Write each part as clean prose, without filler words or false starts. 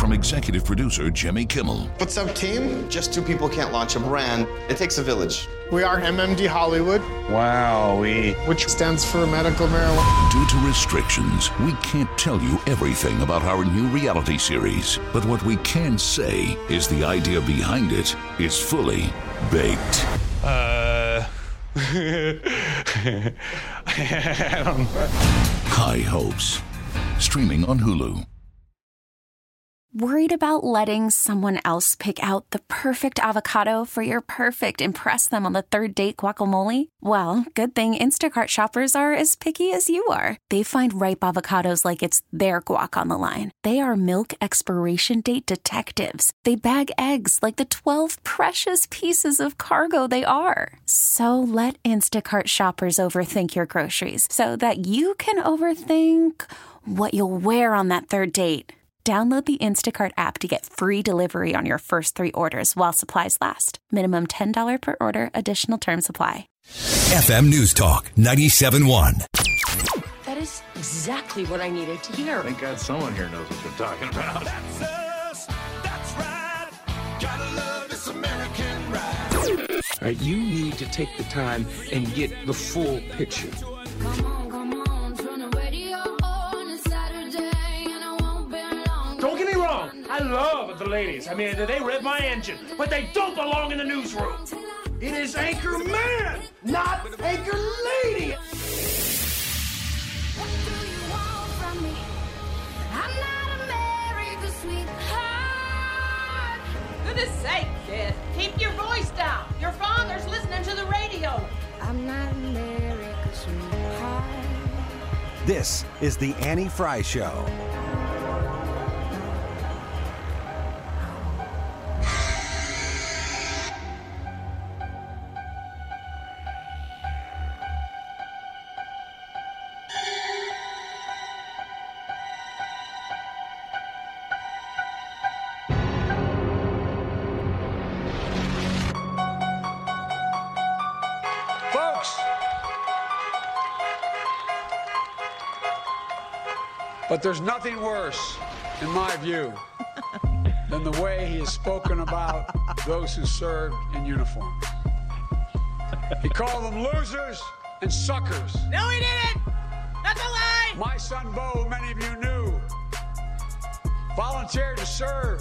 from executive producer Jimmy Kimmel. What's up, team? Just two people can't launch a brand. It takes a village. We are MMD Hollywood. Wowee. Which stands for medical marijuana. Due to restrictions, we can't tell you everything about our new reality series. But what we can say is the idea behind it is fully baked. I don't know. High Hopes. Streaming on Hulu. Worried about letting someone else pick out the perfect avocado for your perfect impress them on the third date guacamole? Well, good thing Instacart shoppers are as picky as you are. They find ripe avocados like it's their guac on the line. They are milk expiration date detectives. They bag eggs like the 12 precious pieces of cargo they are. So let Instacart shoppers overthink your groceries so that you can overthink what you'll wear on that third date. Download the Instacart app to get free delivery on your first 3 orders while supplies last. Minimum $10 per order. Additional terms apply. FM News Talk 97.1. That is exactly what I needed to hear. Thank God someone here knows what they're talking about. That's us. That's right. Gotta love this American ride. All right, you need to take the time and get the full picture. Come on, turn the radio on a Saturday, and I won't be long. Don't get me wrong, I love the ladies. I mean, they rev my engine, but they don't belong in the newsroom. It is Anchor Man, not Anchor Lady. What do you want from me? I'm not America's sweetheart. Goodness sake, kid. Keep your voice down. Your father's listening to the radio. I'm not America's sweetheart. This is the Annie Fry Show. But there's nothing worse, in my view, than the way he has spoken about those who served in uniform. He called them losers and suckers. No, he didn't! That's a lie! My son Bo, who many of you knew, volunteered to serve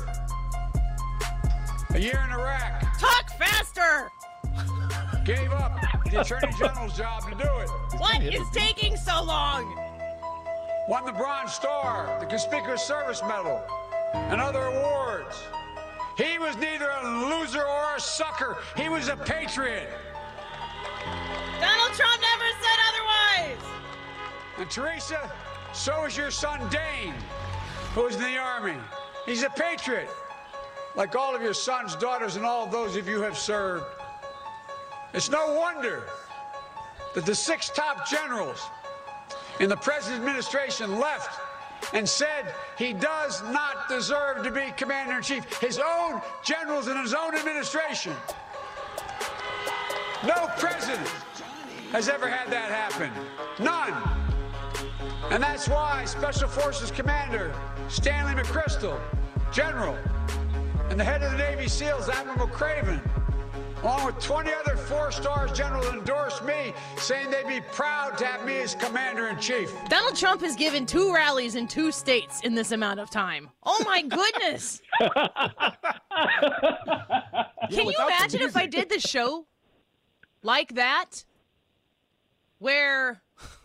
a year in Iraq. Talk faster! Gave up the Attorney General's job to do it. What is taking so long? Won the Bronze Star, the Conspicuous Service Medal, and other awards. He was neither a loser or a sucker. He was a patriot. Donald Trump never said otherwise. And Teresa, so is your son Dane, who was in the Army. He's a patriot, like all of your sons, daughters, and all of those of you who have served. It's no wonder that the 6 top generals in the president's administration left and said he does not deserve to be commander-in-chief. His own generals in his own administration. No president has ever had that happen. None. And that's why Special Forces Commander Stanley McChrystal, General, and the head of the Navy SEALs, Admiral Craven, along with 20 other 4-star generals, endorsed me, saying they'd be proud to have me as commander-in-chief. Donald Trump has given 2 rallies in 2 states in this amount of time. Oh, my goodness. Can you imagine if I did the show like that? Where...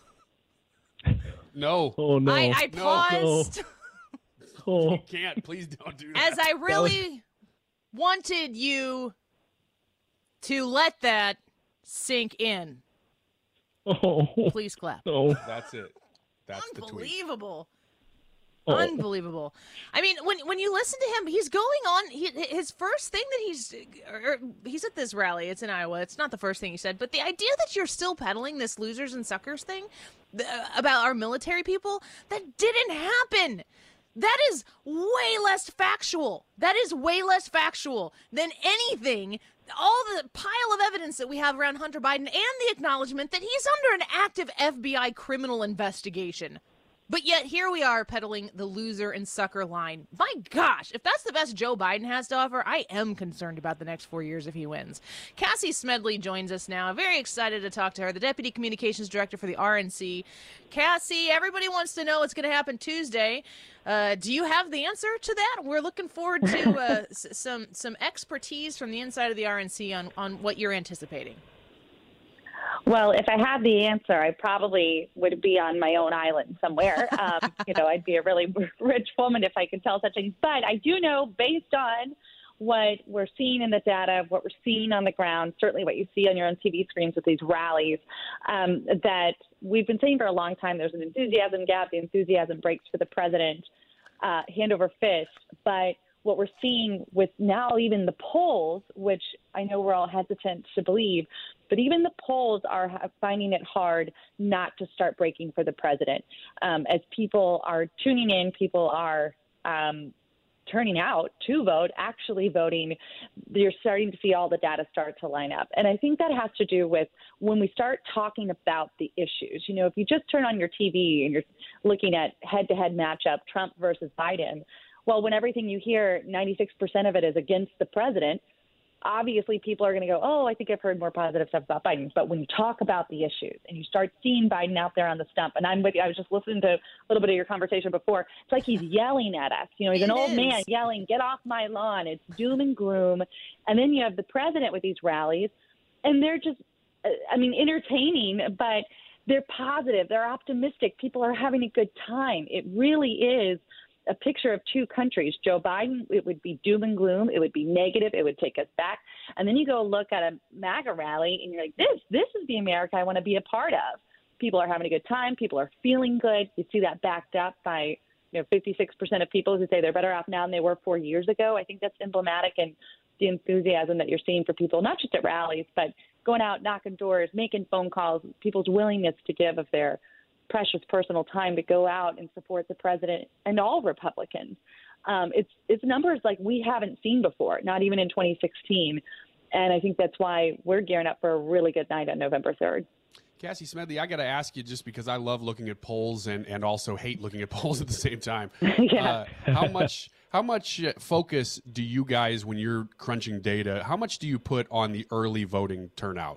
No. Oh, no. I paused. No. You can't. Please don't do that. As I really wanted you to let that sink in. Oh. Please clap. No. That's it. That's the tweet. Unbelievable. Oh. Unbelievable. I mean, when you listen to him, he's going on. His first thing that he's at this rally. It's in Iowa. It's not the first thing he said, but the idea that you're still peddling this losers and suckers thing about our military people, that didn't happen. That is way less factual. That is way less factual than anything. All the pile of evidence that we have around Hunter Biden and the acknowledgement that he's under an active FBI criminal investigation. But yet here we are peddling the loser and sucker line. My gosh, if that's the best Joe Biden has to offer, I am concerned about the next 4 years if he wins. Cassie Smedley joins us now. Very excited to talk to her, the Deputy Communications Director for the RNC. Cassie, everybody wants to know what's going to happen Tuesday. Do you have the answer to that? We're looking forward to some expertise from the inside of the RNC on what you're anticipating. Well, if I had the answer, I probably would be on my own island somewhere. I'd be a really rich woman if I could tell such things. But I do know, based on what we're seeing in the data, what we're seeing on the ground, certainly what you see on your own TV screens with these rallies, that we've been saying for a long time there's an enthusiasm gap. The enthusiasm breaks for the president hand over fist. But what we're seeing with now even the polls, which I know we're all hesitant to believe, but even the polls are finding it hard not to start breaking for the president. As people are tuning in, people are turning out to vote, actually voting, you're starting to see all the data start to line up. And I think that has to do with when we start talking about the issues. You know, if you just turn on your TV and you're looking at head-to-head matchup, Trump versus Biden, well, when everything you hear, 96% of it is against the president, obviously people are going to go, oh, I think I've heard more positive stuff about Biden. But when you talk about the issues and you start seeing Biden out there on the stump, and I'm with you, I was just listening to a little bit of your conversation before, it's like he's yelling at us. You know, he's an old man yelling, get off my lawn. It's doom and gloom. And then you have the president with these rallies, and they're just, entertaining, but they're positive. They're optimistic. People are having a good time. It really is a picture of two countries. Joe Biden, it would be doom and gloom. It would be negative. It would take us back. And then you go look at a MAGA rally and you're like, this is the America I want to be a part of. People are having a good time. People are feeling good. You see that backed up by 56% of people who say they're better off now than they were 4 years ago. I think that's emblematic in the enthusiasm that you're seeing for people, not just at rallies, but going out, knocking doors, making phone calls, people's willingness to give of their precious personal time to go out and support the president and all Republicans. It's numbers like we haven't seen before, not even in 2016. And I think that's why we're gearing up for a really good night on November 3rd. Cassie Smedley, I got to ask you, just because I love looking at polls and also hate looking at polls at the same time. Yeah. How much focus do you guys, when you're crunching data, how much do you put on the early voting turnout?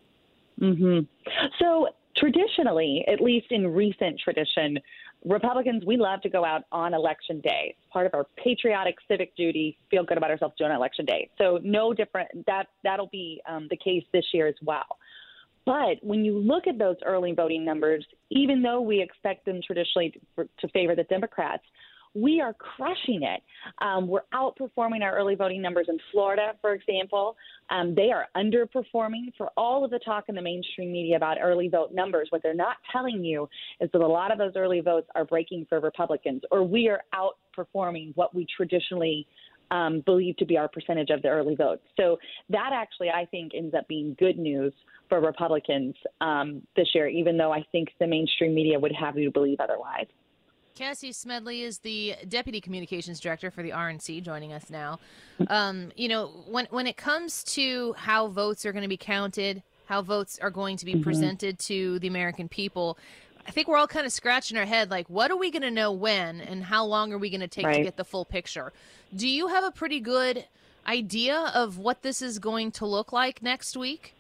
So traditionally, at least in recent tradition, Republicans, we love to go out on Election Day. It's part of our patriotic civic duty, feel good about ourselves doing Election Day. So no different. That'll be the case this year as well. But when you look at those early voting numbers, even though we expect them traditionally to favor the Democrats, we are crushing it. We're outperforming our early voting numbers in Florida, for example. They are underperforming. For all of the talk in the mainstream media about early vote numbers, what they're not telling you is that a lot of those early votes are breaking for Republicans, or we are outperforming what we traditionally believe to be our percentage of the early votes. So that actually, I think, ends up being good news for Republicans this year, even though I think the mainstream media would have you believe otherwise. Cassie Smedley is the Deputy Communications Director for the RNC, joining us now. When it comes to how votes are going to be counted, how votes are going to be presented to the American people, I think we're all kind of scratching our head, like, what are we going to know when, and how long are we going to take to get the full picture? Do you have a pretty good idea of what this is going to look like next week?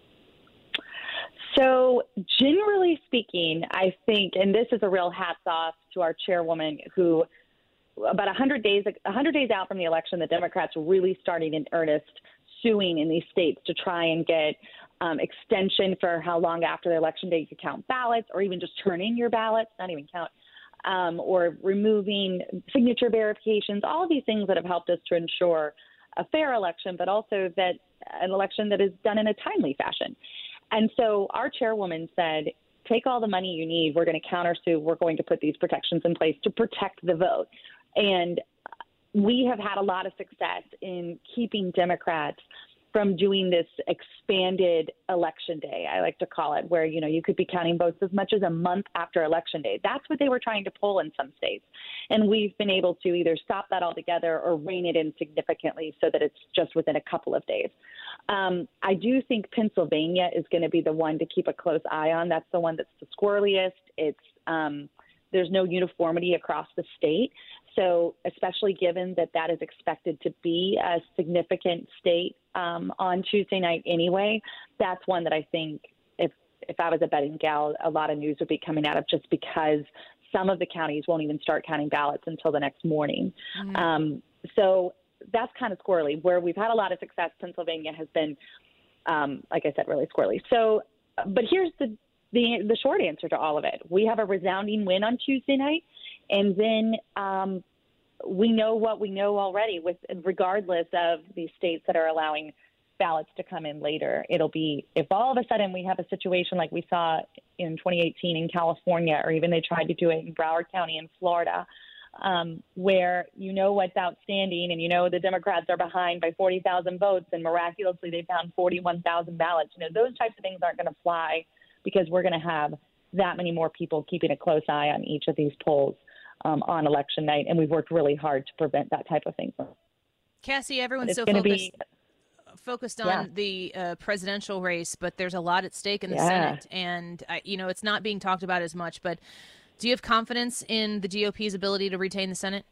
So generally speaking, I think, and this is a real hats off to our chairwoman, who about 100 days out from the election, the Democrats really starting in earnest suing in these states to try and get extension for how long after the election day you could count ballots, or even just turn in your ballots, not even count, or removing signature verifications, all of these things that have helped us to ensure a fair election, but also that an election that is done in a timely fashion. And so our chairwoman said, take all the money you need. We're going to countersue. We're going to put these protections in place to protect the vote. And we have had a lot of success in keeping Democrats from doing this expanded election day, I like to call it, where, you could be counting votes as much as a month after election day. That's what they were trying to pull in some states. And we've been able to either stop that altogether or rein it in significantly so that it's just within a couple of days. I do think Pennsylvania is going to be the one to keep a close eye on. That's the one that's the squirreliest. It's there's no uniformity across the state. So especially given that that is expected to be a significant state on Tuesday night anyway, that's one that I think if I was a betting gal, a lot of news would be coming out of, just because some of the counties won't even start counting ballots until the next morning. Mm-hmm. So that's kind of squirrely. Where we've had a lot of success, Pennsylvania has been, like I said, really squirrely. So, but here's the short answer to all of it. We have a resounding win on Tuesday night, and then we know what we know already, with regardless of the states that are allowing ballots to come in later. It'll be, if all of a sudden we have a situation like we saw in 2018 in California, or even they tried to do it in Broward County in Florida, where you know what's outstanding and you know the Democrats are behind by 40,000 votes and miraculously they found 41,000 ballots. You know, those types of things aren't going to fly, because we're going to have that many more people keeping a close eye on each of these polls on election night, and we've worked really hard to prevent that type of thing. Cassie, everyone's so focused on the presidential race, but there's a lot at stake in the Senate, and it's not being talked about as much. But do you have confidence in the GOP's ability to retain the Senate?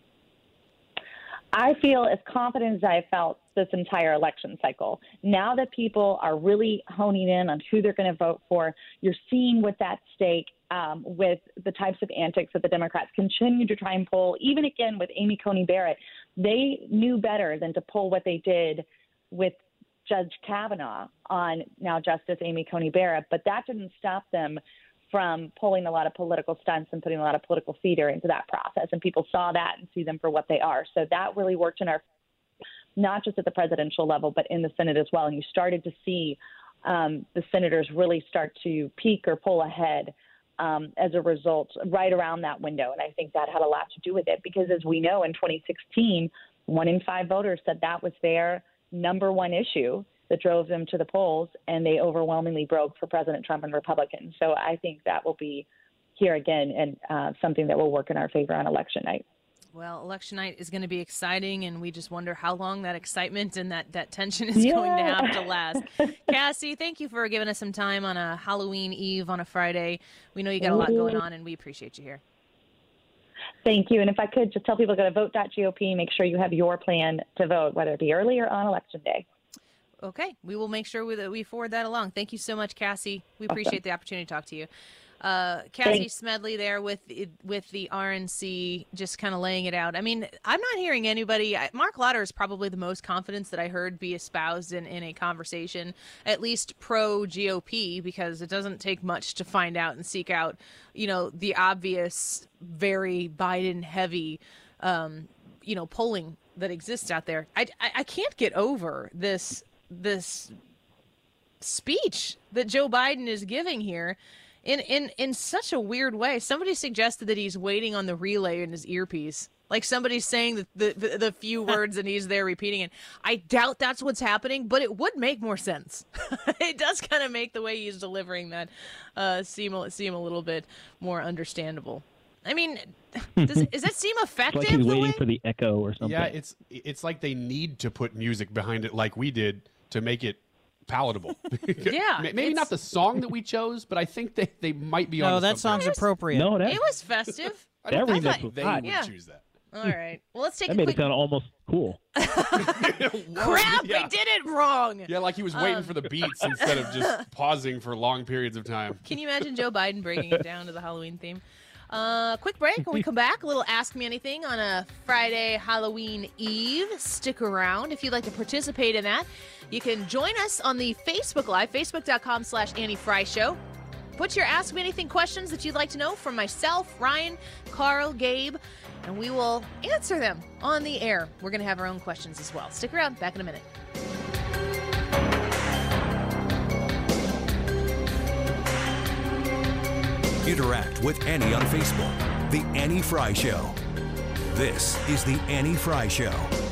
I feel as confident as I have felt this entire election cycle. Now that people are really honing in on who they're going to vote for, you're seeing what's at stake with the types of antics that the Democrats continue to try and pull. Even again with Amy Coney Barrett, they knew better than to pull what they did with Judge Kavanaugh on now Justice Amy Coney Barrett, but that didn't stop them from pulling a lot of political stunts and putting a lot of political theater into that process. And people saw that and see them for what they are. So that really worked in our, not just at the presidential level, but in the Senate as well. And you started to see the senators really start to peak or pull ahead as a result right around that window. And I think that had a lot to do with it, because as we know, in 2016, 1 in 5 voters said that was their number one issue that drove them to the polls, and they overwhelmingly broke for President Trump and Republicans. So I think that will be here again, and something that will work in our favor on election night. Well, election night is going to be exciting, and we just wonder how long that excitement and that tension is going to have to last. Cassie, thank you for giving us some time on a Halloween Eve on a Friday. We know you got a lot going on, and we appreciate you here. Thank you. And if I could just tell people, go to vote.gop, make sure you have your plan to vote, whether it be early or on election day. Okay. We will make sure that we forward that along. Thank you so much, Cassie. We appreciate the opportunity to talk to you. Cassie Smedley there with the RNC, just kind of laying it out. I mean, I'm not hearing anybody. Mark Lauder is probably the most confidence that I heard be espoused in a conversation, at least pro GOP, because it doesn't take much to find out and seek out, the obvious, very Biden heavy, polling that exists out there. I can't get over this speech that Joe Biden is giving here. In such a weird way. Somebody suggested that he's waiting on the relay in his earpiece. Like somebody's saying the few words and he's there repeating it. I doubt that's what's happening, but it would make more sense. It does kind of make the way he's delivering that seem a little bit more understandable. I mean, does that seem effective? It's like he's waiting for the echo or something. Yeah, it's like they need to put music behind it like we did to make it palatable. Yeah. Maybe not the song that we chose, but I think they might be on. No, that song's appropriate. No, it was festive. I would choose that. All right. Well, let's take that a made quick... it sound almost cool. Crap, we did it wrong. Yeah, like he was waiting for the beats instead of just pausing for long periods of time. Can you imagine Joe Biden bringing it down to the Halloween theme? Quick break. When we come back, a little Ask Me Anything on a Friday Halloween Eve. Stick around if you'd like to participate in that. You can join us on the Facebook Live, facebook.com/Annie Fry Show. Put your Ask Me Anything questions that you'd like to know from myself, Ryan, Carl, Gabe, and we will answer them on the air. We're going to have our own questions as well. Stick around. Back in a minute. Interact with Annie on Facebook. The Annie Fry Show. This is The Annie Fry Show.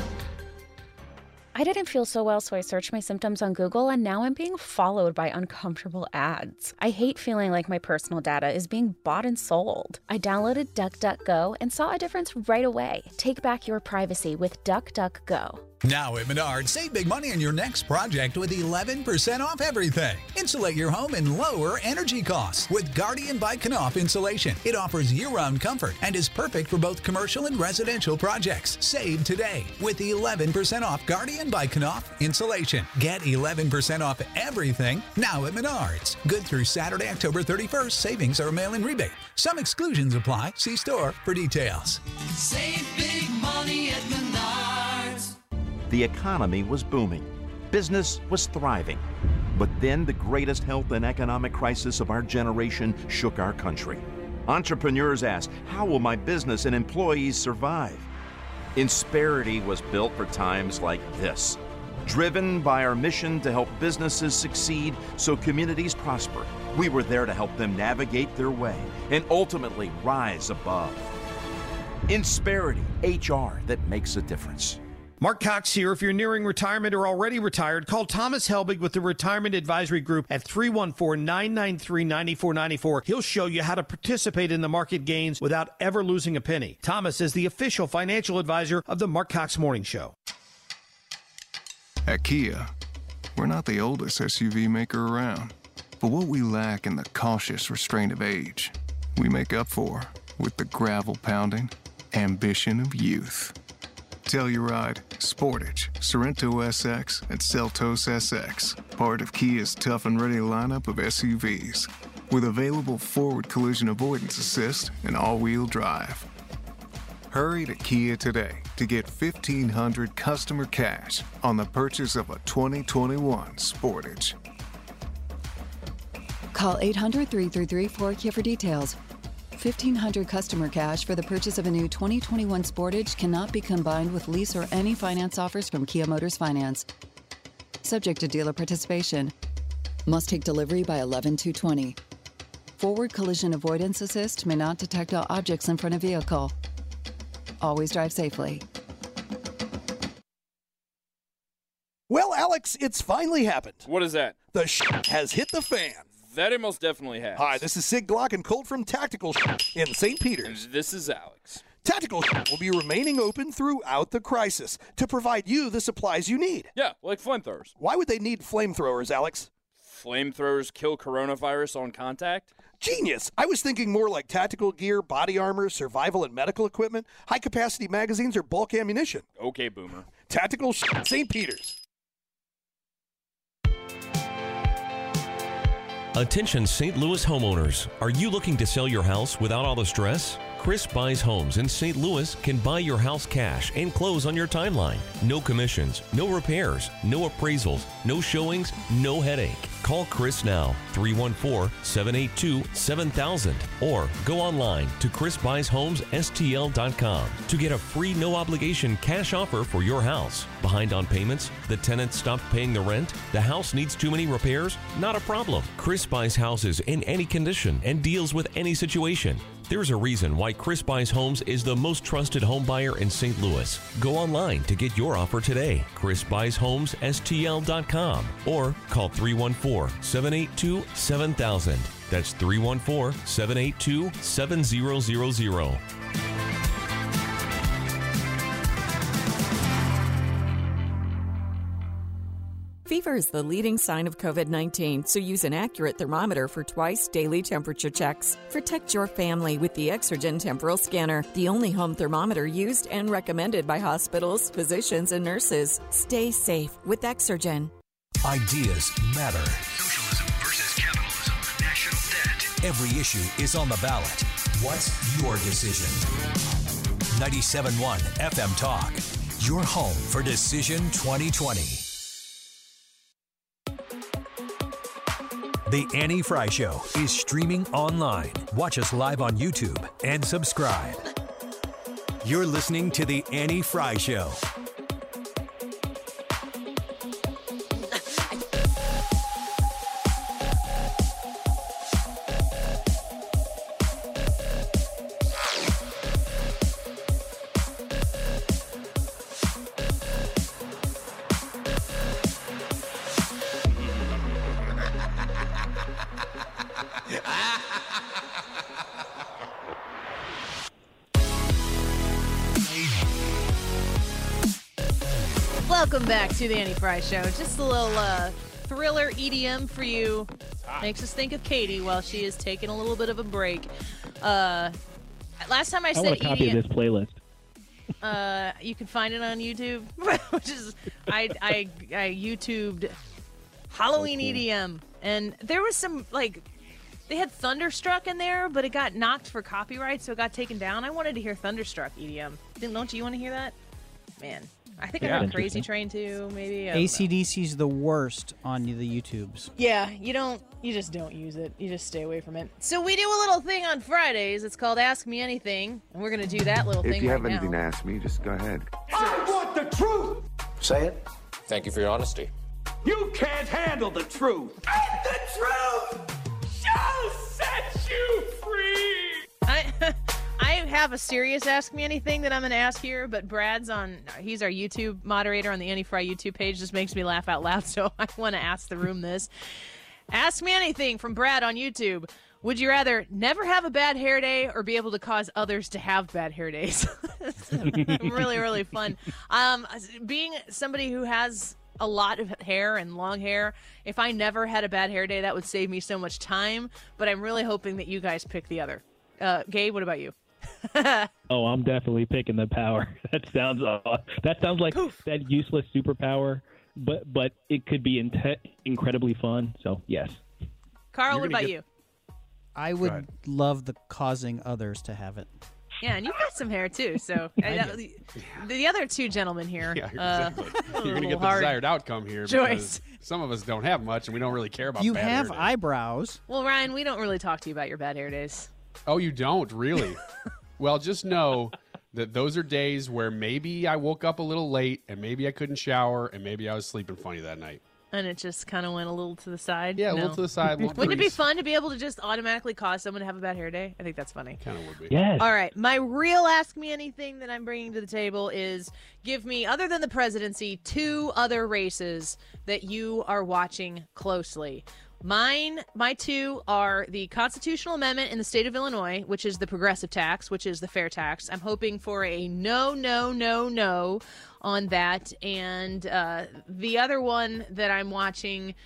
I didn't feel so well, so I searched my symptoms on Google, and now I'm being followed by uncomfortable ads. I hate feeling like my personal data is being bought and sold. I downloaded DuckDuckGo and saw a difference right away. Take back your privacy with DuckDuckGo. Now at Menards, save big money on your next project with 11% off everything. Insulate your home and lower energy costs with Guardian by Knauf Insulation. It offers year-round comfort and is perfect for both commercial and residential projects. Save today with 11% off Guardian by Knauf Insulation. Get 11% off everything now at Menards. Good through Saturday, October 31st. Savings are a mail-in rebate. Some exclusions apply. See store for details. Save big money at Menards. The economy was booming. Business was thriving. But then the greatest health and economic crisis of our generation shook our country. Entrepreneurs asked, how will my business and employees survive? Insperity was built for times like this. Driven by our mission to help businesses succeed so communities prosper, we were there to help them navigate their way and ultimately rise above. Insperity, HR that makes a difference. Mark Cox here. If you're nearing retirement or already retired, call Thomas Helbig with the Retirement Advisory Group at 314-993-9494. He'll show you how to participate in the market gains without ever losing a penny. Thomas is the official financial advisor of the Mark Cox Morning Show. At Kia, we're not the oldest SUV maker around, but what we lack in the cautious restraint of age, we make up for with the gravel-pounding ambition of youth. Telluride, Sportage, Sorento SX, and Seltos SX, part of Kia's tough and ready lineup of SUVs, with available forward collision avoidance assist and all-wheel drive. Hurry to Kia today to get $1,500 customer cash on the purchase of a 2021 Sportage. Call 800-333-4KIA for details. $1,500 customer cash for the purchase of a new 2021 Sportage cannot be combined with lease or any finance offers from Kia Motors Finance. Subject to dealer participation. Must take delivery by 11/2/20. Forward collision avoidance assist may not detect all objects in front of vehicle. Always drive safely. Well, Alex, it's finally happened. What is that? The has hit the fan. That it most definitely has. Hi, this is Sid Glock and Colt from Tactical in St. Peter's. This is Alex. Tactical will be remaining open throughout the crisis to provide you the supplies you need. Yeah, like flamethrowers. Why would they need flamethrowers, Alex? Flamethrowers kill coronavirus on contact? Genius! I was thinking more like tactical gear, body armor, survival and medical equipment, high-capacity magazines, or bulk ammunition. Okay, Boomer. Tactical St. Peter's. Attention St. Louis homeowners. Are you looking to sell your house without all the stress? Chris Buys Homes in St. Louis can buy your house cash and close on your timeline. No commissions, no repairs, no appraisals, no showings, no headache. Call Chris now, 314-782-7000, or go online to chrisbuysHomesSTL.com to get a free no-obligation cash offer for your house. Behind on payments? The tenant stopped paying the rent? The house needs too many repairs? Not a problem. Chris buys houses in any condition and deals with any situation. There's a reason why Chris Buys Homes is the most trusted home buyer in St. Louis. Go online to get your offer today. chrisbuysHomesSTL.com or call 314-782-7000. That's 314-782-7000. Fever is the leading sign of COVID-19, so use an accurate thermometer for twice daily temperature checks. Protect your family with the Exergen Temporal Scanner, the only home thermometer used and recommended by hospitals, physicians, and nurses. Stay safe with Exergen. Ideas matter. Socialism versus capitalism. National debt. Every issue is on the ballot. What's your decision? 97.1 FM Talk. Your home for Decision 2020. The Annie Fry Show is streaming online. Watch us live on YouTube and subscribe. You're listening to The Annie Fry Show. Welcome back to the Annie Fry Show. Just a little thriller EDM for you. Makes us think of Katie while she is taking a little bit of a break. Last time I said want a copy EDM, of this playlist. you can find it on YouTube, which is I YouTubed Halloween EDM, and there was some they had Thunderstruck in there, but it got knocked for copyright, so it got taken down. I wanted to hear Thunderstruck EDM. Don't you want to hear that? Man, I think I heard Crazy Train too. Maybe AC/DC's the worst on the YouTubes. Yeah, you just don't use it. You just stay away from it. So we do a little thing on Fridays. It's called Ask Me Anything, and we're going to do that little thing If you right have anything now. to ask me, just go ahead. I want the truth! Say it. Thank you for your honesty. You can't handle the truth! And the truth shall set you free! I have a serious Ask Me Anything that I'm going to ask here, but Brad's he's our YouTube moderator on the Annie Fry YouTube page. Just makes me laugh out loud, so I want to ask the room this. Ask Me Anything from Brad on YouTube. Would you rather never have a bad hair day or be able to cause others to have bad hair days? Really, really fun. Being somebody who has a lot of hair and long hair, if I never had a bad hair day, that would save me so much time, but I'm really hoping that you guys pick the other. Gabe, what about you? Oh, I'm definitely picking the power. That sounds like that useless superpower, but it could be incredibly fun. So yes. Carl, what about you? I would love the causing others to have it. Yeah, and you've got some hair too. So the other two gentlemen here, Yeah, exactly. You're going to get the hard desired outcome here choice. because some of us don't have much, and we don't really care about. You bad have hair days. eyebrows. Well, Ryan, we don't really talk to you about your bad hair days. Oh, you don't really? Well, just know that those are days where maybe I woke up a little late, and maybe I couldn't shower, and maybe I was sleeping funny that night. And it just kind of went a little to the side. Yeah, a little to the side. Wouldn't it be fun to be able to just automatically cause someone to have a bad hair day? I think that's funny. Kind of would be. Yes. All right. My real Ask Me Anything that I'm bringing to the table is give me, other than the presidency, 2 other races that you are watching closely. My 2 are the constitutional amendment in the state of Illinois, which is the progressive tax, which is the fair tax. I'm hoping for a no on that. And the other one that I'm watching,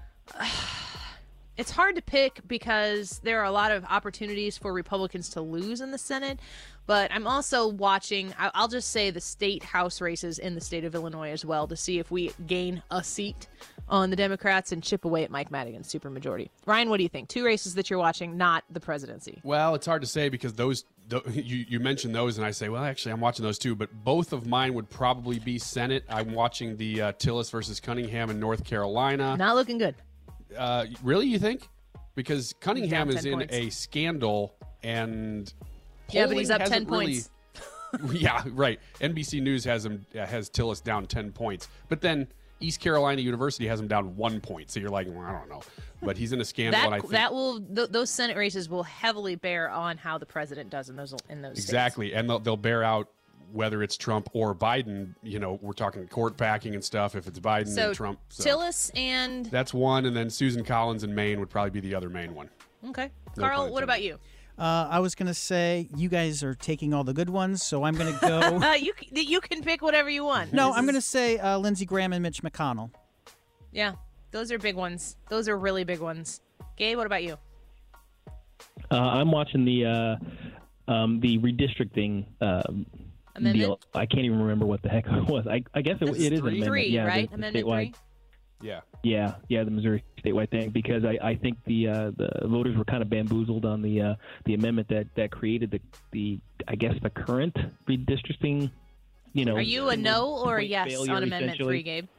it's hard to pick because there are a lot of opportunities for Republicans to lose in the Senate. But I'm also watching, I'll just say, the state house races in the state of Illinois as well to see if we gain a seat on the Democrats and chip away at Mike Madigan's supermajority. Ryan, what do you think? 2 races that you're watching, not the presidency. Well, it's hard to say because you mentioned those, and I say, well, actually, I'm watching those too. But both of mine would probably be Senate. I'm watching the Tillis versus Cunningham in North Carolina. Not looking good. Really, you think? Because Cunningham Down is 10 in points. a scandal, and Yeah, but he's up polling 10 hasn't really- points. Yeah, right. NBC News has Tillis down 10 points, but then East Carolina University has him down 1 point. So you're like, well, I don't know, but he's in a scandal. and I think Those Senate races will heavily bear on how the president does in those states. exactly, and they'll bear out whether it's Trump or Biden. You know, we're talking court packing and stuff. If it's Biden So and Trump, Tillis and that's one, and then Susan Collins in Maine would probably be the other main one. okay, No Carl, pun what about you? I was going to say you guys are taking all the good ones, so I'm going to go. You can pick whatever you want. No, I'm going to say Lindsey Graham and Mitch McConnell. Yeah, those are big ones. Those are really big ones. Gabe, what about you? I'm watching the redistricting deal. I can't even remember what the heck it was. I guess it is an amendment. 3, Yeah, right? the Amendment statewide. 3? Yeah. Yeah, the Missouri statewide thing, because I think the voters were kind of bamboozled on the amendment that created the I guess the current redistricting. You know, Are you a no or a point yes failure, on Amendment essentially. 3, Gabe?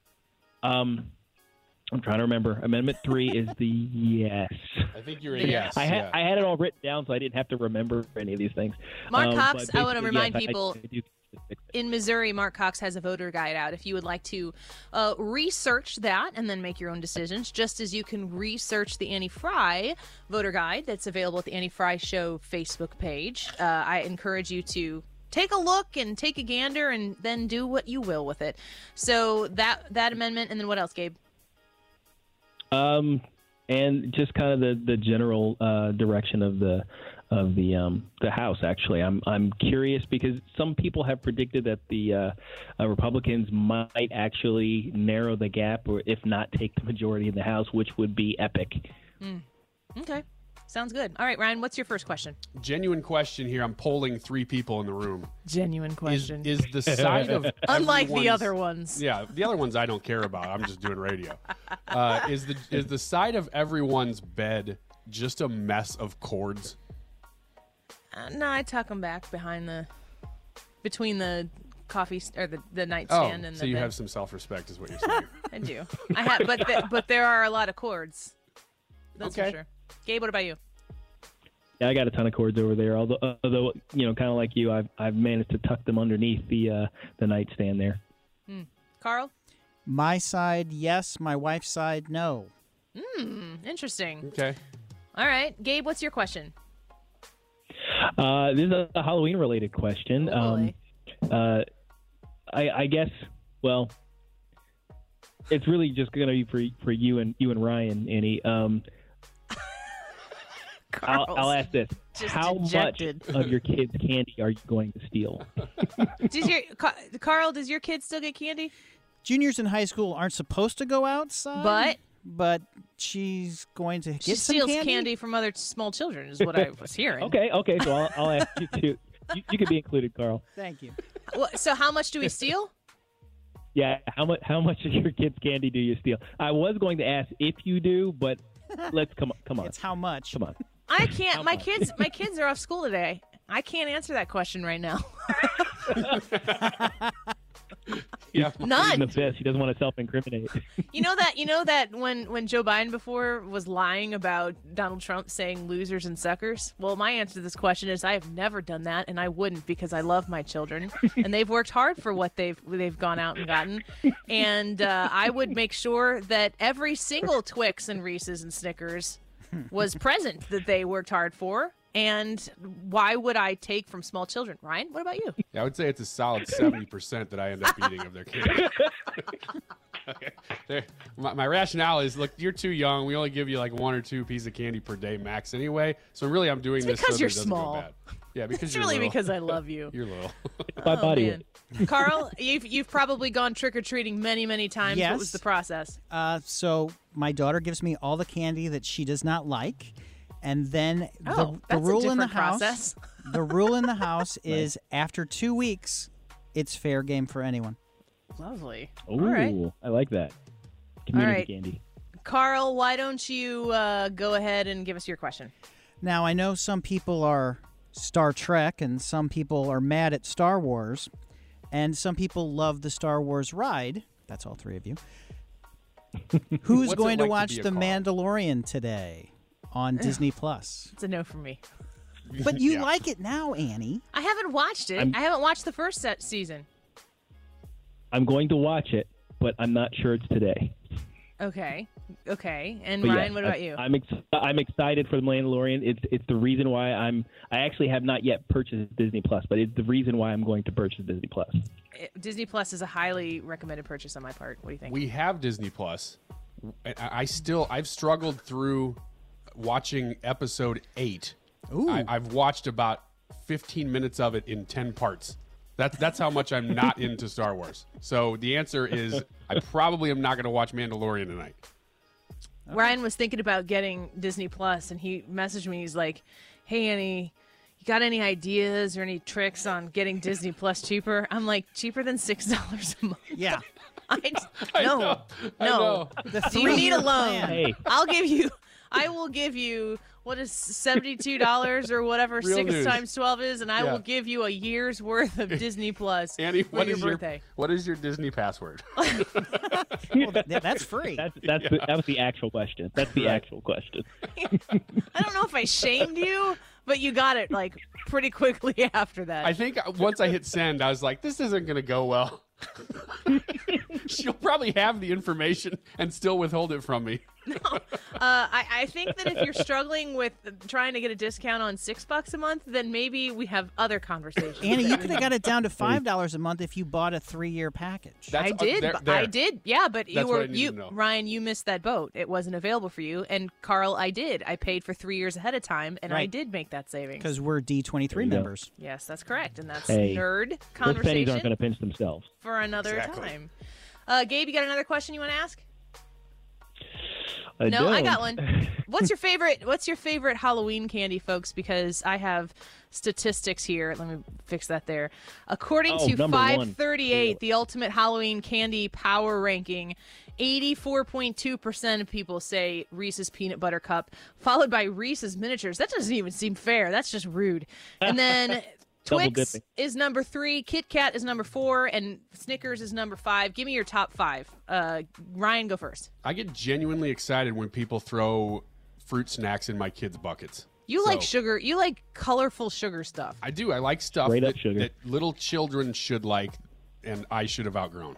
I'm trying to remember. Amendment 3 is the yes. I think you're a yes. I had it all written down, so I didn't have to remember any of these things. Mark Cox, but I want to basically, remind yes, people, I do. in Missouri, Mark Cox has a voter guide out. If you would like to research that and then make your own decisions, just as you can research the Annie Fry voter guide that's available at the Annie Fry Show Facebook page. I encourage you to take a look and take a gander and then do what you will with it. So that amendment, and then what else, Gabe? And just kind of the general direction of the the House. Actually, I'm curious because some people have predicted that the Republicans might actually narrow the gap, or if not, take the majority in the House, which would be epic. Okay, sounds good. All right, Ryan, what's your first question? Genuine question here. I'm polling 3 people in the room. Genuine question. Is the side of unlike the other ones? Yeah, the other ones I don't care about. I'm just doing radio. Is the side of everyone's bed just a mess of cords? No, I tuck them back between the coffee or the nightstand and the so you bed. have some self-respect, is what you're saying. I do. I have, but there are a lot of cords. That's for sure. Gabe, what about you? Yeah, I got a ton of cords over there. Although kind of like you, I've managed to tuck them underneath the nightstand there. Carl? My side, yes. My wife's side, no. Interesting. Okay. All right, Gabe, what's your question? This is a Halloween-related question. I guess, well, it's really just going to be for you and Ryan, Annie. I'll ask this: how dejected. much of your kids' candy are you going to steal? Carl? Does your kid still get candy? Juniors in high school aren't supposed to go outside, but she's going to get She some steals candy? candy from other small children, is what I was hearing. Okay, so I'll ask you too. You could be included, Carl. Thank you. So how much do we steal? Yeah, how much of your kids' candy do you steal? I was going to ask if you do, but let's come on. It's how much? Come on. I can't. My kids are off school today. I can't answer that question right now. Yeah, none. The fist. He doesn't want to self-incriminate. You know that when Joe Biden before was lying about Donald Trump saying losers and suckers? Well, my answer to this question is I have never done that, and I wouldn't because I love my children, and they've worked hard for what they've gone out and gotten, and I would make sure that every single Twix and Reese's and Snickers was present that they worked hard for. And why would I take from small children? Ryan, what about you? Yeah, I would say it's a solid 70% that I end up eating of their candy. Okay. My rationale is, look, you're too young. We only give you like 1 or 2 pieces of candy per day max anyway. So really, I'm doing this because so you're that it doesn't go small. bad. Yeah, because it's you're really little. because I love you. You're little. My body man. Carl, you've probably gone trick-or-treating many, many times. Yes. What was the process? So my daughter gives me all the candy that she does not like. And then the that's rule a in the different house, process. the rule in the house is after 2 weeks, it's fair game for anyone. Lovely. Ooh, all right. I like that. Community All right. candy. Carl, why don't you go ahead and give us your question? Now, I know some people are Star Trek and some people are mad at Star Wars, and some people love the Star Wars ride. That's all 3 of you. Who's What's going it to like watch to be a The Carl? Mandalorian today on Disney Plus? It's a no from me. But you like it now, Annie. I haven't watched it. I haven't watched the first season. I'm going to watch it, but I'm not sure it's today. Okay. And But Ryan, yeah, what about you? I'm excited for The Mandalorian. It's the reason why I actually have not yet purchased Disney Plus, but it's the reason why I'm going to purchase Disney Plus. Disney Plus is a highly recommended purchase on my part. What do you think? We have Disney Plus. I've struggled through watching episode 8. Ooh. I've watched about 15 minutes of it in 10 parts. That's how much I'm not into Star Wars. So the answer is I probably am not going to watch Mandalorian tonight. Ryan was thinking about getting Disney Plus, and he messaged me. He's like, "Hey, Annie, you got any ideas or any tricks on getting Disney Plus cheaper?" I'm like, cheaper than $6 a month? Yeah. No. Do you need a loan? Hey. I will give you what is $72 or whatever Real 6 news. times 12 is, and I Yeah. will give you a year's worth of Disney Plus Annie, for your birthday. what is your Disney password? Well, that's free. That was the actual question. That's the actual question. I don't know if I shamed you, but you got it like pretty quickly after that. I think once I hit send, I was like, this isn't going to go well. She'll probably have the information and still withhold it from me. I think that if you're struggling with trying to get a discount on $6 a month, then maybe we have other conversations. Annie, you could have got it down to $5 a month if you bought a 3-year package. I did. Yeah, but That's Ryan, you missed that boat. It wasn't available for you. And Carl, I did. I paid for 3 years ahead of time, and I Right. did make that savings. Because we're D23 members. Yes, that's correct. And that's Hey, nerd those conversation pennies aren't going to pinch themselves. for another Exactly. time. Gabe, you got another question you want to ask? I No, I don't. got one. What's your favorite Halloween candy, folks? Because I have statistics here. Let me fix that there. According to number 538, the Ultimate Halloween Candy Power Ranking, 84.2% of people say Reese's Peanut Butter Cup, followed by Reese's Miniatures. That doesn't even seem fair. That's just rude. And then Double Twix dipping. is number 3, Kit Kat is number 4, and Snickers is number 5. Give me your top 5. Ryan, go first. I get genuinely excited when people throw fruit snacks in my kids' buckets. You like sugar. You like colorful sugar stuff. I do. I like stuff Straight up that, sugar. that little children should like, and I should have outgrown.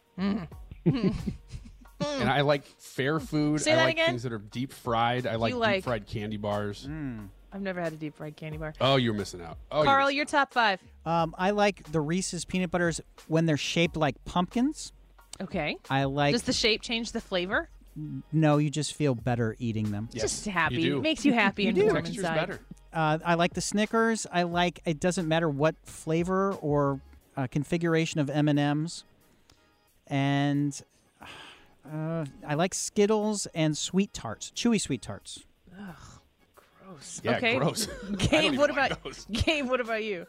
And I like fair food. Say I that like again? things that are deep fried. I like You deep like- fried candy bars. I've never had a deep fried candy bar. Oh, you're missing out. Oh, Carl, your top 5. I like the Reese's peanut butters when they're shaped like pumpkins. Okay. I like. Does the shape change the flavor? No, you just feel better eating them. Just happy. It makes you happy and warm Texture's inside. better. I like the Snickers. I like. It doesn't matter what flavor or configuration of M&Ms, and I like Skittles and Sweet Tarts, chewy Sweet Tarts. Ugh, gross. Yeah, okay. gross. I don't Gabe, even what like about those. Gabe? What about you?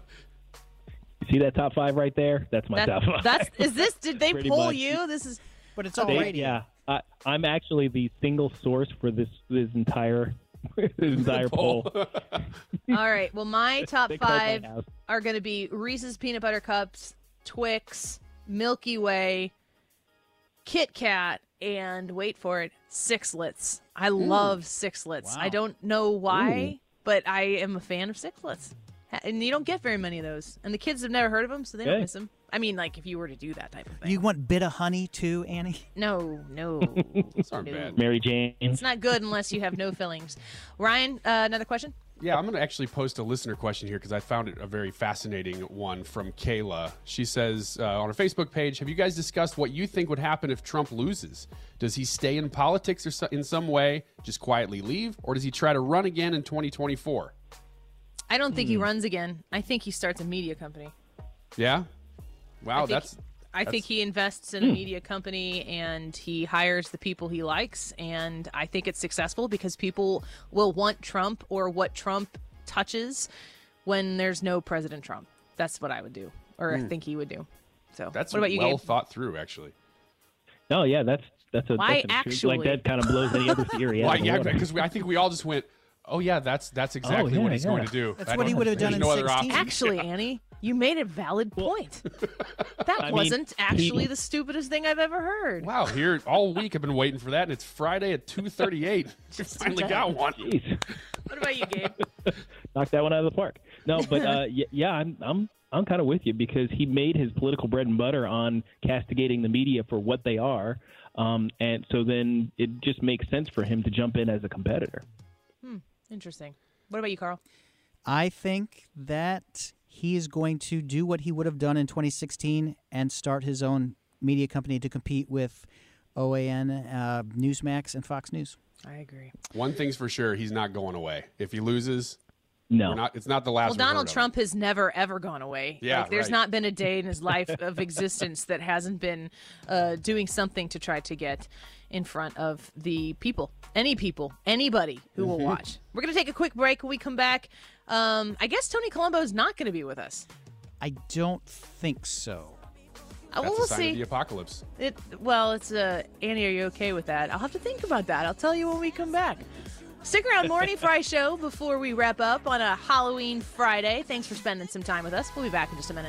You see that top 5 right there? That's my top 5. Did they Pretty pull much. you? This is. But it's Yeah, I'm actually the single source for this entire poll. All right. Well, my top They called my 5 house. are going to be Reese's Peanut Butter Cups, Twix, Milky Way, Kit Kat, and wait for it, Sixlets. I love Sixlets. Wow. I don't know why, Ooh. but I am a fan of Sixlets. And you don't get very many of those. And the kids have never heard of them, so they don't Okay. miss them. I mean, like, if you were to do that type of thing. You want bit of honey too, Annie? No. Those aren't bad. Mary Jane. It's not good unless you have no fillings. Ryan, another question? Yeah, I'm going to actually post a listener question here because I found it a very fascinating one from Kayla. She says on her Facebook page, have you guys discussed what you think would happen if Trump loses? Does he stay in politics or in some way, just quietly leave, or does he try to run again in 2024? I don't think he runs again. I think he starts a media company. Yeah? Wow, I think he invests in a media company and he hires the people he likes, and I think it's successful because people will want Trump or what Trump touches when there's no President Trump. That's what I would do, or I think he would do. So That's what about you, well Gabe? thought through, actually. Oh yeah, that's a Why that's an actually? like that kind of blows any other theory out Well, of the yeah, water. because I think we all just went, oh, yeah, that's exactly what he's going to do. That's what he would have done There's in no other 16. option. Actually, Annie, you made a valid point. That I mean, wasn't actually he- the stupidest thing I've ever heard. Wow, here all week I've been waiting for that, and it's Friday at 2:38. We finally got one. Jeez. What about you, Gabe? Knock that one out of the park. No, but yeah, I'm kind of with you because he made his political bread and butter on castigating the media for what they are, and so then it just makes sense for him to jump in as a competitor. Interesting. What about you, Carl? I think that he is going to do what he would have done in 2016 and start his own media company to compete with OAN, Newsmax, and Fox News. I agree. One thing's for sure, he's not going away. If he loses, No. it's not the last. Well, we've Donald heard of Trump has never, ever gone away. Yeah, like, there's right. not been a day in his life of existence that hasn't been doing something to try to get in front of the people. Anybody who will watch. We're going to take a quick break. When we come back, I guess Tony Colombo is not going to be with us. I don't think so. That's we'll a sign see. of the apocalypse. It's Annie, are you okay with that? I'll have to think about that. I'll tell you when we come back. Stick around, Morning Fry Show, before we wrap up on a Halloween Friday. Thanks for spending some time with us. We'll be back in just a minute.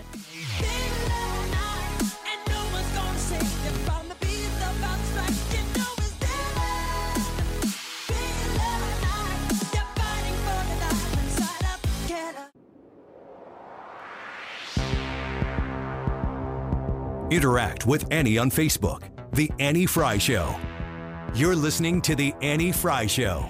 Interact with Annie on Facebook. The Annie Fry Show. You're listening to The Annie Fry Show.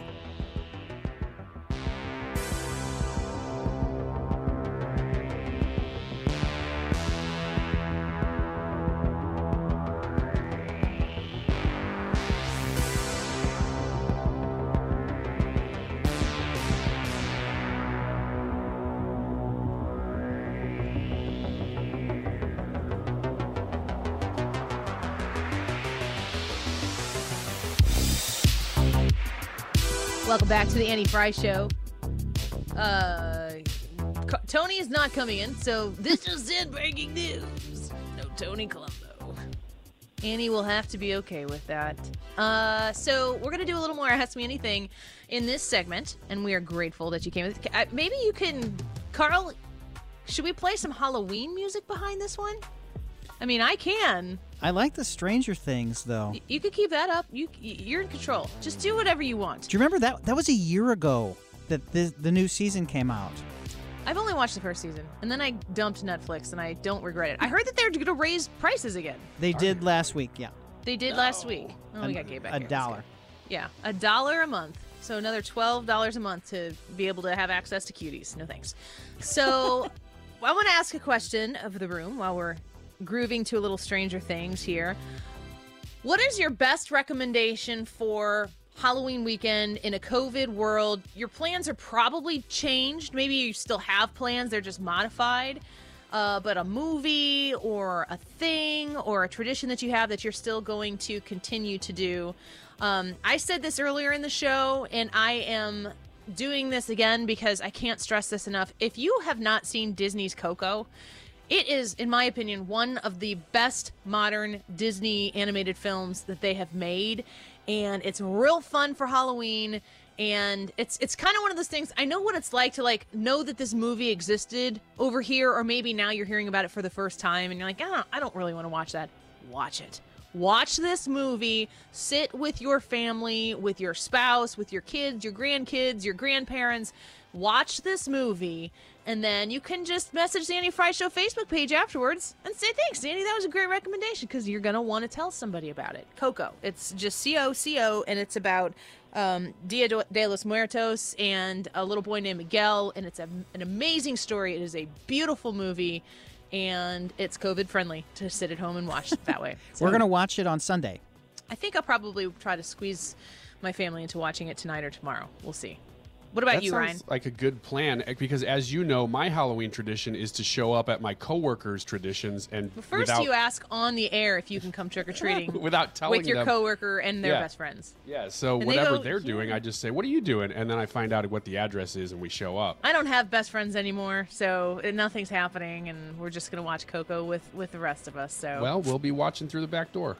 Welcome back to the Annie Fry Show. Tony is not coming in, so this just in breaking news. No Tony Colombo. Annie will have to be okay with that. So we're going to do a little more Ask Me Anything in this segment, and we are grateful that you came. Maybe you can, Carl, should we play some Halloween music behind this one? I mean, I can. I like the Stranger Things, though. You could keep that up. You're in control. Just do whatever you want. Do you remember that? That was a year ago that the new season came out. I've only watched the first season, and then I dumped Netflix, and I don't regret it. I heard that they're going to raise prices again. They did last week, yeah. They did last week. Oh, we got Gabe back here. $1. Yeah, $1 a month. So another $12 a month to be able to have access to cuties. No thanks. So I want to ask a question of the room while we're grooving to a little Stranger Things here. What is your best recommendation for Halloween weekend in a COVID world? Your plans are probably changed. Maybe you still have plans, they're just modified. But a movie or a thing or a tradition that you have that you're still going to continue to do. I said this earlier in the show, and I am doing this again because I can't stress this enough. If you have not seen Disney's Coco, it is, in my opinion, one of the best modern Disney animated films that they have made, and it's real fun for Halloween, and it's kind of one of those things. I know what it's like to know that this movie existed over here, or maybe now you're hearing about it for the first time, and you're like, I don't really want to watch that. Watch it. Watch this movie. Sit with your family, with your spouse, with your kids, your grandkids, your grandparents. Watch this movie. And then you can just message the Annie Fry Show Facebook page afterwards and say, thanks, Annie, that was a great recommendation, because you're going to want to tell somebody about it. Coco. It's just C-O-C-O, and it's about Dia de los Muertos and a little boy named Miguel, and it's an amazing story. It is a beautiful movie, and it's COVID-friendly to sit at home and watch that way. So, we're going to watch it on Sunday. I think I'll probably try to squeeze my family into watching it tonight or tomorrow. We'll see. What about you, Ryan? That sounds like a good plan, because as you know, my Halloween tradition is to show up at my coworkers' traditions and first you ask on the air if you can come trick-or-treating without telling with your them. Coworker and their best friends. Yeah, so and whatever they're doing, I just say, what are you doing? And then I find out what the address is and we show up. I don't have best friends anymore, so nothing's happening, and we're just going to watch Coco with the rest of us. So well, we'll be watching through the back door.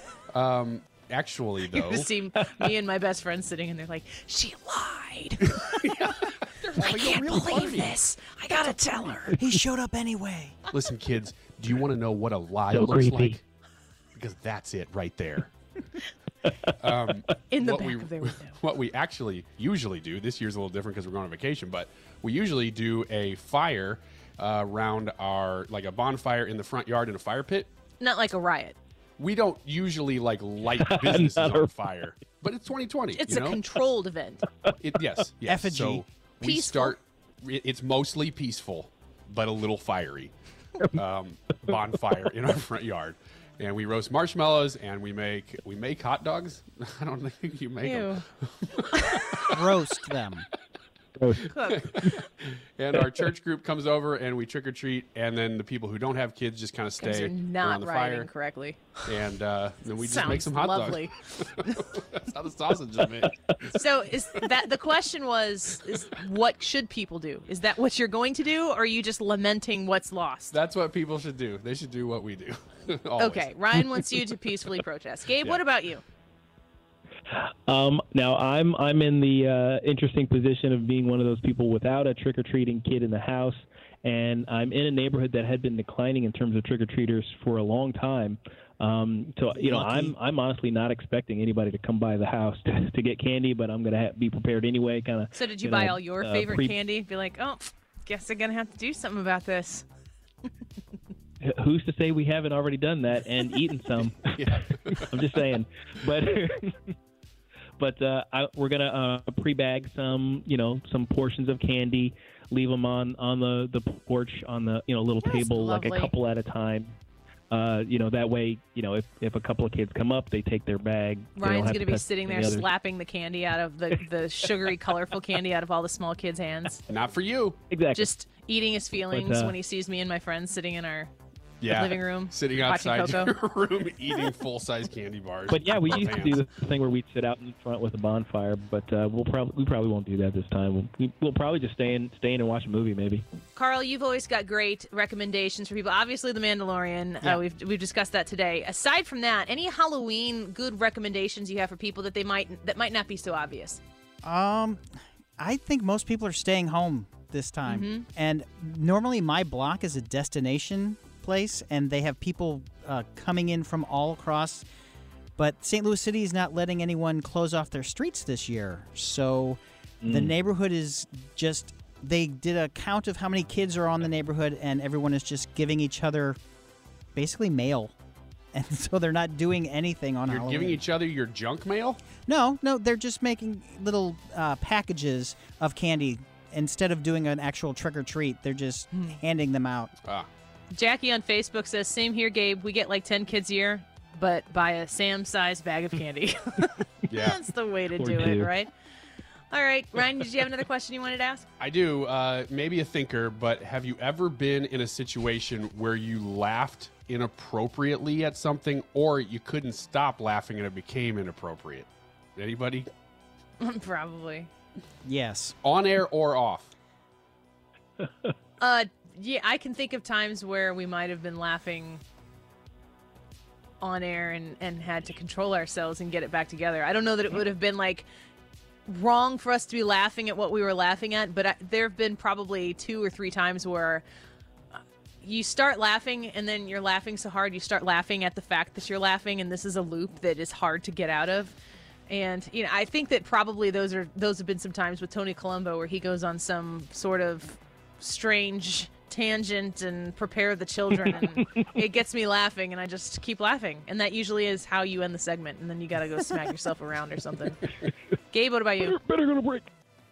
Actually, though, you see me and my best friend sitting in there like, she lied. I can't believe this. I gotta tell her. He showed up anyway. Listen, kids, do you want to know what a lie So looks creepy. like? Because that's it right there. In the back of their window. What we actually usually do, this year's a little different because we're going on vacation, but we usually do a fire around like a bonfire in the front yard in a fire pit. Not like a riot. We don't usually light businesses on fire, but it's 2020. It's a controlled event. Yes. Effigy. So we start. It's mostly peaceful, but a little fiery. Bonfire in our front yard, and we roast marshmallows and we make hot dogs. I don't think you make them. Roast them. And our church group comes over and we trick or treat, and then the people who don't have kids just kind of stay You're not around the riding fire. Correctly. And then we just make some hot lovely. dogs. That's how the sausage is made. So is that the question is what should people do? Is that what you're going to do, or are you just lamenting what's lost? That's what people should do. They should do what we do. Always. Okay, Ryan wants you to peacefully protest. Gabe, what about you? Now I'm in the interesting position of being one of those people without a trick-or-treating kid in the house, and I'm in a neighborhood that had been declining in terms of trick-or-treaters for a long time. So I'm honestly not expecting anybody to come by the house to get candy, but I'm gonna be prepared anyway. So did you buy all your favorite candy? Be like, oh, guess I'm gonna have to do something about this. who's to say we haven't already done that and eaten some? I'm just saying. But we're gonna pre-bag some portions of candy, leave them on the porch on the little table, lovely. like a couple at a time. That way, if a couple of kids come up, they take their bag. Ryan's going to be sitting there slapping the candy out of the sugary, colorful candy out of all the small kids' hands. Not for you. Exactly. Just eating his feelings when he sees me and my friends sitting in our living room, sitting watching outside Coco. your room, eating full-size candy bars. But yeah, we used to do the thing where we'd sit out in front with a bonfire, but we probably won't do that this time. We'll probably just stay in and watch a movie, maybe. Carl, you've always got great recommendations for people. Obviously, The Mandalorian. Yeah. We've discussed that today. Aside from that, any Halloween good recommendations you have for people that might not be so obvious? I think most people are staying home this time, Mm-hmm. and normally my block is a destination place, and they have people coming in from all across. But St. Louis City is not letting anyone close off their streets this year, so the neighborhood is just. They did a count of how many kids are on the neighborhood, and everyone is just giving each other basically mail. And so they're not doing anything on Halloween. You're giving each other your junk mail? No, they're just making little packages of candy. Instead of doing an actual trick-or-treat, they're just handing them out. Jackie on Facebook says, same here, Gabe. We get like 10 kids a year, but buy a Sam-sized bag of candy. Yeah. That's the way to Or do it, two. right? All right, Ryan, did you have another question you wanted to ask? I do. Maybe a thinker, but have you ever been in a situation where you laughed inappropriately at something, or you couldn't stop laughing and it became inappropriate? Anybody? Probably. Yes. On air or off? Yeah, I can think of times where we might have been laughing on air and had to control ourselves and get it back together. I don't know that it would have been like wrong for us to be laughing at what we were laughing at, but there have been probably 2 or 3 times where you start laughing and then you're laughing so hard you start laughing at the fact that you're laughing, and this is a loop that is hard to get out of. And I think that probably those have been some times with Tony Colombo where he goes on some sort of strange tangent and prepare the children, and it gets me laughing, and I just keep laughing, and that usually is how you end the segment, and then you gotta go smack yourself around or something. Gabe, what about you? Better go to break.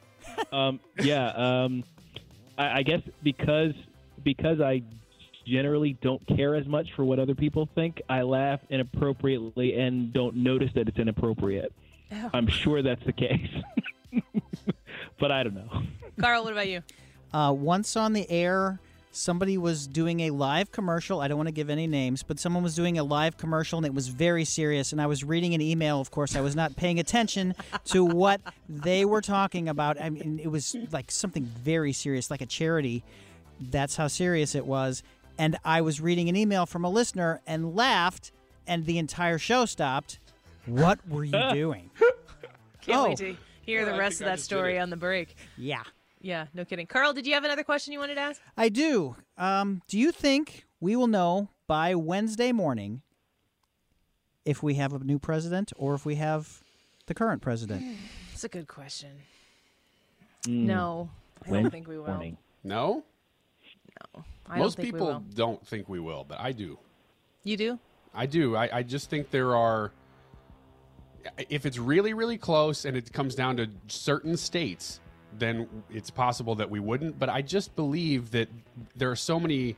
I guess because I generally don't care as much for what other people think, I laugh inappropriately and don't notice that it's inappropriate. Oh. I'm sure that's the case, but I don't know. Carl, what about you? Once on the air, somebody was doing a live commercial. I don't want to give any names, but someone was doing a live commercial, and it was very serious. And I was reading an email. Of course, I was not paying attention to what they were talking about. I mean, it was like something very serious, like a charity. That's how serious it was. And I was reading an email from a listener and laughed, and the entire show stopped. What were you doing? Can't wait to hear the rest of that story on the break. Yeah. Yeah, no kidding. Carl, did you have another question you wanted to ask? I do. Do you think we will know by Wednesday morning if we have a new president or if we have the current president? It's a good question. No, I don't think we will. No? No, I Most don't think people we will. don't think we will, but I do. You do? I do. I just think there are... If it's really, really close and it comes down to certain states, then it's possible that we wouldn't. But I just believe that there are so many,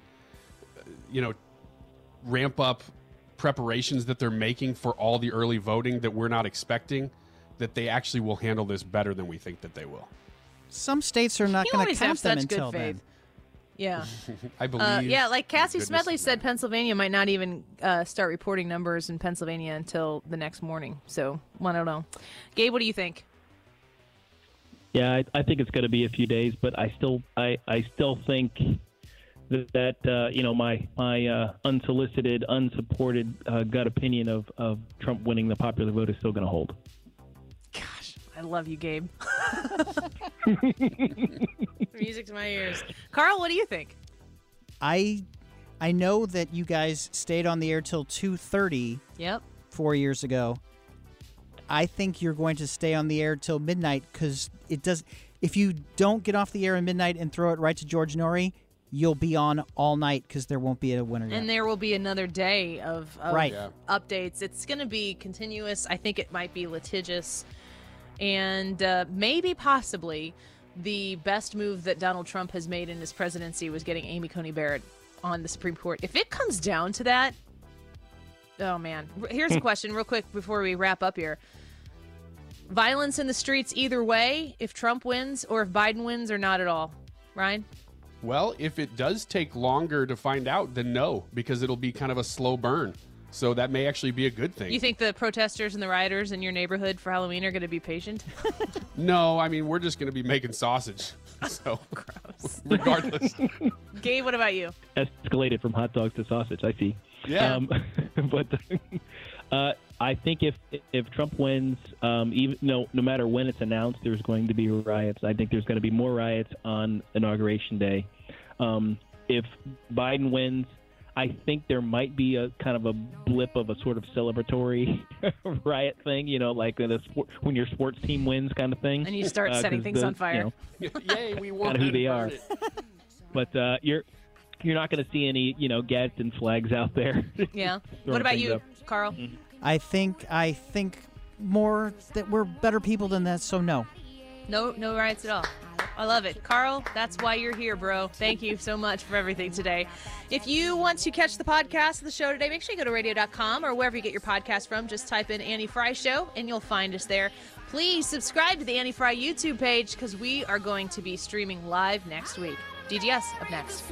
ramp up preparations that they're making for all the early voting that we're not expecting, that they actually will handle this better than we think that they will. Some states are not You going to always have count them such good until then. faith. Yeah. I believe. Yeah, like Cassie goodness Smedley said, Pennsylvania might not even start reporting numbers in Pennsylvania until the next morning. So, I don't know. Gabe, what do you think? Yeah, I think it's going to be a few days, but I still think that my unsolicited, unsupported gut opinion of Trump winning the popular vote is still going to hold. I love you, Gabe. Music to my ears. Carl, what do you think? I know that you guys stayed on the air till 2:30. Yep. 4 years ago. I think you're going to stay on the air till midnight because it does. If you don't get off the air at midnight and throw it right to George Norrie, you'll be on all night because there won't be a winner yet. And there will be another day of Right. updates. It's going to be continuous. I think it might be litigious. And maybe possibly the best move that Donald Trump has made in his presidency was getting Amy Coney Barrett on the Supreme Court. If it comes down to that, oh, man. Here's a question real quick before we wrap up here. Violence in the streets either way, if Trump wins or if Biden wins or not at all. Ryan? Well, if it does take longer to find out, then no, because it'll be kind of a slow burn. So that may actually be a good thing. You think the protesters and the rioters in your neighborhood for Halloween are going to be patient? No, I mean, we're just going to be making sausage. So, gross. Regardless. Gabe, what about you? Escalated from hot dogs to sausage, I see. Yeah. But I think if Trump wins, even no matter when it's announced, there's going to be riots. I think there's going to be more riots on Inauguration Day. If Biden wins, I think there might be a kind of a blip of a sort of celebratory riot thing, like when your sports team wins kind of thing. And you start setting things on fire. Yay, we won. Kind of who they are. But you're not going to see any, Gadsden flags out there. Yeah. What about you, Carl? Mm-hmm. I think more that we're better people than that, so no. No riots at all. I love it. Carl, that's why you're here, bro. Thank you so much for everything today. If you want to catch the podcast of the show today, make sure you go to radio.com or wherever you get your podcast from. Just type in Annie Fry Show, and you'll find us there. Please subscribe to the Annie Fry YouTube page because we are going to be streaming live next week. DGS up next.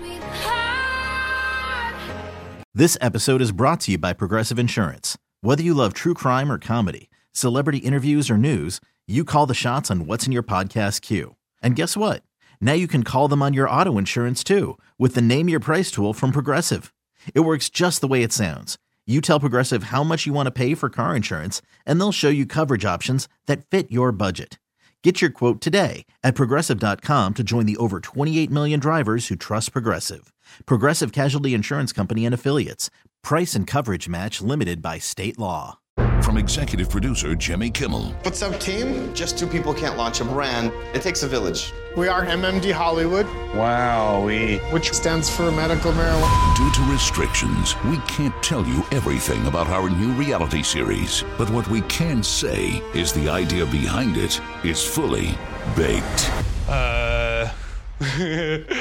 This episode is brought to you by Progressive Insurance. Whether you love true crime or comedy, celebrity interviews or news, you call the shots on what's in your podcast queue. And guess what? Now you can call them on your auto insurance too with the Name Your Price tool from Progressive. It works just the way it sounds. You tell Progressive how much you want to pay for car insurance, and they'll show you coverage options that fit your budget. Get your quote today at Progressive.com to join the over 28 million drivers who trust Progressive. Progressive Casualty Insurance Company and Affiliates. Price and coverage match limited by state law. From executive producer Jimmy Kimmel. What's up, team? Just two people can't launch a brand. It takes a village. We are MMD Hollywood. Which stands for medical marijuana. Due to restrictions, we can't tell you everything about our new reality series. But what we can say is the idea behind it is fully baked. I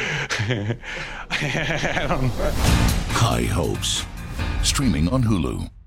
don't know. High Hopes. Streaming on Hulu.